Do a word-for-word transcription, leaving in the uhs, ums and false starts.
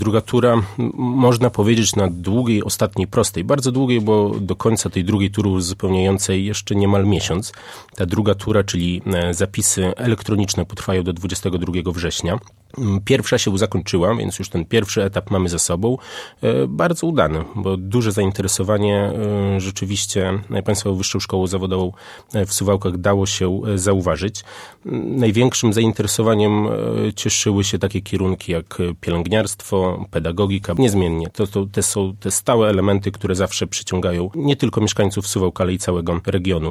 Druga tura, m, można powiedzieć, na długiej, ostatniej, prostej. Bardzo długiej, bo do końca tej drugiej tury uzupełniającej jeszcze niemal miesiąc. Ta druga tura, czyli e, zapisy elektroniczne, potrwają do dwudziestego drugiego września. Pierwsza się zakończyła, więc już ten pierwszy etap mamy za sobą. E, bardzo udany, bo duże zainteresowanie e, rzeczywiście Państwową Wyższą Szkołą Zawodową w Suwałkach dało się e, zauważyć. Największym zainteresowaniem e, cieszyły się takie kierunki jak pielęgniarstwo, pedagogika. Niezmiennie. To, to, te są te stałe elementy, które zawsze przyciągają nie tylko mieszkańców Suwałk, ale i całego regionu.